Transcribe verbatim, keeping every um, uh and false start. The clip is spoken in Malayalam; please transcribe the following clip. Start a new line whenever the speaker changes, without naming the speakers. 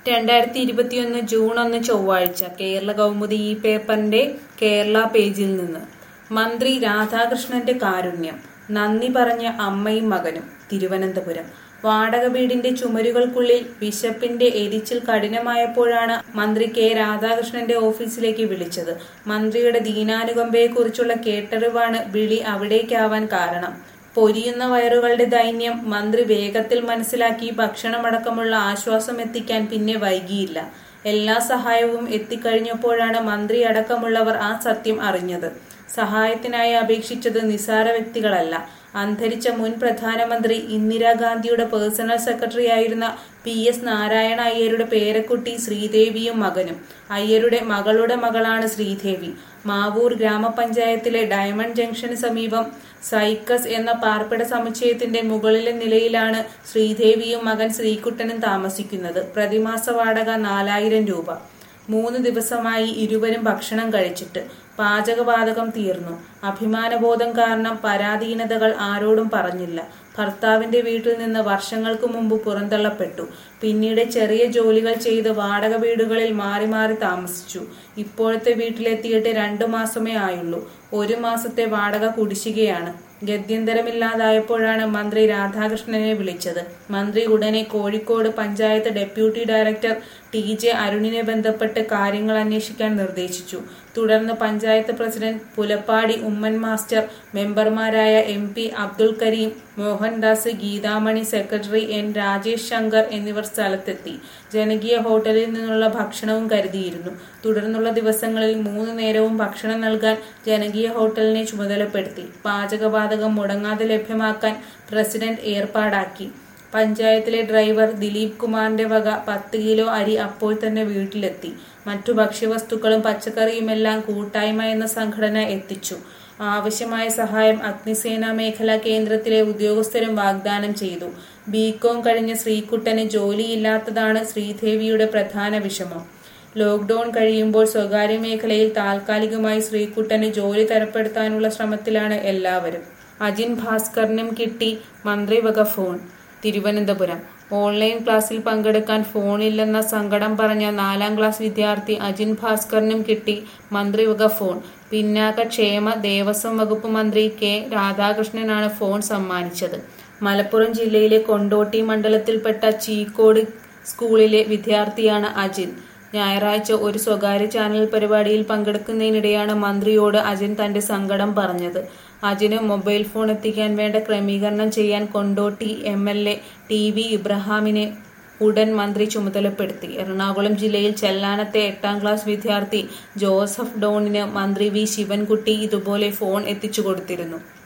രണ്ടായിരത്തി ഇരുപത്തിയൊന്ന് ജൂൺ ഒന്ന് ചൊവ്വാഴ്ച കേരള കൗമുദി ഈ പേപ്പറിന്റെ കേരള പേജിൽ നിന്ന് മന്ത്രി രാധാകൃഷ്ണന്റെ കാരുണ്യം നന്ദി പറഞ്ഞ അമ്മയും മകനും. തിരുവനന്തപുരം വാടക വീടിന്റെ ചുമരുകൾക്കുള്ളിൽ വിശപ്പിന്റെ എരിച്ചിൽ കഠിനമായപ്പോഴാണ് മന്ത്രി കെ രാധാകൃഷ്ണന്റെ ഓഫീസിലേക്ക് വിളിച്ചത്. മന്ത്രിയുടെ ദീനാനുകമ്പയെക്കുറിച്ചുള്ള കേട്ടറിവാണ് വിളി അവിടേക്കാവാൻ കാരണം. പൊരിയുന്ന വയറുകളുടെ ദൈന്യം മന്ത്രി വേഗത്തിൽ മനസ്സിലാക്കി ഭക്ഷണമടക്കമുള്ള ആശ്വാസം എത്തിക്കാൻ പിന്നെ വൈകിയില്ല. എല്ലാ സഹായവും എത്തിക്കഴിഞ്ഞപ്പോഴാണ് മന്ത്രി അടക്കമുള്ളവർ ആ സത്യം അറിഞ്ഞത്. സഹായത്തിനായി അപേക്ഷിച്ചത് നിസാര വ്യക്തികളല്ല. അന്തരിച്ച മുൻ പ്രധാനമന്ത്രി ഇന്ദിരാഗാന്ധിയുടെ പേഴ്സണൽ സെക്രട്ടറി ആയിരുന്ന പി എസ് നാരായണ അയ്യരുടെ പേരക്കുട്ടി ശ്രീദേവിയും മകനും. അയ്യരുടെ മകളുടെ മകളാണ് ശ്രീദേവി. മാവൂർ ഗ്രാമപഞ്ചായത്തിലെ ഡയമണ്ട് ജംഗ്ഷന് സമീപം സൈക്കസ് എന്ന പാർപ്പിട സമുച്ചയത്തിന്റെ മുകളിലെ നിലയിലാണ് ശ്രീദേവിയും മകൻ ശ്രീകുട്ടനും താമസിക്കുന്നത്. പ്രതിമാസ വാടക നാലായിരം രൂപ. മൂന്ന് ദിവസമായി ഇരുവരും ഭക്ഷണം കഴിച്ചിട്ട്. പാചകവാതകം തീർന്നു. അഭിമാനബോധം കാരണം പരാധീനതകൾ ആരോടും പറഞ്ഞില്ല. ഭർത്താവിന്റെ വീട്ടിൽ നിന്ന് വർഷങ്ങൾക്ക് മുമ്പ് പുറന്തള്ളപ്പെട്ടു. പിന്നീട് ചെറിയ ജോലികൾ ചെയ്ത് വാടക വീടുകളിൽ മാറി മാറി താമസിച്ചു. ഇപ്പോഴത്തെ വീട്ടിലെത്തിയിട്ട് രണ്ടു മാസമേ ആയുള്ളൂ. ഒരു മാസത്തെ വാടക കുടിശ്ശികയാണ്. ഗത്യന്തരമില്ലാതായപ്പോഴാണ് മന്ത്രി രാധാകൃഷ്ണനെ വിളിച്ചത്. മന്ത്രി ഉടനെ Kozhikode panchayat deputy director T J അരുണിനെ ബന്ധപ്പെട്ട് കാര്യങ്ങൾ അന്വേഷിക്കാൻ നിർദ്ദേശിച്ചു. തുടർന്ന് പഞ്ചായത്ത് പ്രസിഡന്റ് പുലപ്പാടി ഉമ്മൻ മാസ്റ്റർ, മെമ്പർമാരായ M P Abdul Kareem, Mohandas, Geethamani, secretary N Rajesh Shankar എന്നിവർ സ്ഥലത്തെത്തി. ജനകീയ ഹോട്ടലിൽ നിന്നുള്ള ഭക്ഷണവും കരുതിയിരുന്നു. തുടർന്നുള്ള ദിവസങ്ങളിൽ മൂന്ന് നേരവും ഭക്ഷണം നൽകാൻ ജനകീയ ഹോട്ടലിനെ ചുമതലപ്പെടുത്തി. പാചകവാതകം മുടങ്ങാതെ ലഭ്യമാക്കാൻ പ്രസിഡന്റ് ഏർപ്പാടാക്കി. പഞ്ചായത്തിലെ ഡ്രൈവർ ദിലീപ് കുമാറിന്റെ വക പത്ത് കിലോ അരി അപ്പോൾ തന്നെ വീട്ടിലെത്തി. മറ്റു ഭക്ഷ്യവസ്തുക്കളും പച്ചക്കറിയുമെല്ലാം കൂട്ടായ്മ എന്ന സംഘടന എത്തിച്ചു. ആവശ്യമായ സഹായം അഗ്നിസേന മേഖലാ കേന്ദ്രത്തിലെ ഉദ്യോഗസ്ഥരും വാഗ്ദാനം ചെയ്തു. ബികോം കഴിഞ്ഞ ശ്രീകുട്ടന് ജോലിയില്ലാത്തതാണ് ശ്രീദേവിയുടെ പ്രധാന വിഷമം. ലോക്ക്ഡൌൺ കഴിയുമ്പോൾ സ്വകാര്യ മേഖലയിൽ താൽക്കാലികമായി ശ്രീകുട്ടന് ജോലി തരപ്പെടുത്താനുള്ള ശ്രമത്തിലാണ് എല്ലാവരും. അജിൻ ഭാസ്കറിനും കിട്ടി മന്ത്രിവക ഫോൺ. തിരുവനന്തപുരം ഓൺലൈൻ ക്ലാസ്സിൽ പങ്കെടുക്കാൻ ഫോണില്ലെന്ന സങ്കടം പറഞ്ഞ നാലാം ക്ലാസ് വിദ്യാർത്ഥി അജിൻ ഭാസ്കറിനും കിട്ടി മന്ത്രിവക ഫോൺ. പിന്നാക്ക ക്ഷേമ ദേവസ്വം വകുപ്പ് മന്ത്രി കെ രാധാകൃഷ്ണനാണ് ഫോൺ സമ്മാനിച്ചത്. മലപ്പുറം ജില്ലയിലെ കൊണ്ടോട്ടി മണ്ഡലത്തിൽപ്പെട്ട ചീക്കോട് സ്കൂളിലെ വിദ്യാർത്ഥിയാണ് അജിൻ. ഞായറാഴ്ച ഒരു സ്വകാര്യ ചാനൽ പരിപാടിയിൽ പങ്കെടുക്കുന്നതിനിടെയാണ് മന്ത്രിയോട് അജിൻ തന്റെ സങ്കടം പറഞ്ഞത്. അജിന് മൊബൈൽ ഫോൺ എത്തിക്കാൻ വേണ്ട ക്രമീകരണം ചെയ്യാൻ Kondotty M L A T V ഇബ്രാഹിമിനെ ഉടൻ മന്ത്രി ചുമതലപ്പെടുത്തി. എറണാകുളം ജില്ലയിൽ ചെല്ലാനത്തെ എട്ടാം ക്ലാസ് വിദ്യാർത്ഥി ജോസഫ് ഡോണിന് മന്ത്രി വി ശിവൻകുട്ടി ഇതുപോലെ ഫോൺ എത്തിച്ചു കൊടുത്തിരുന്നു.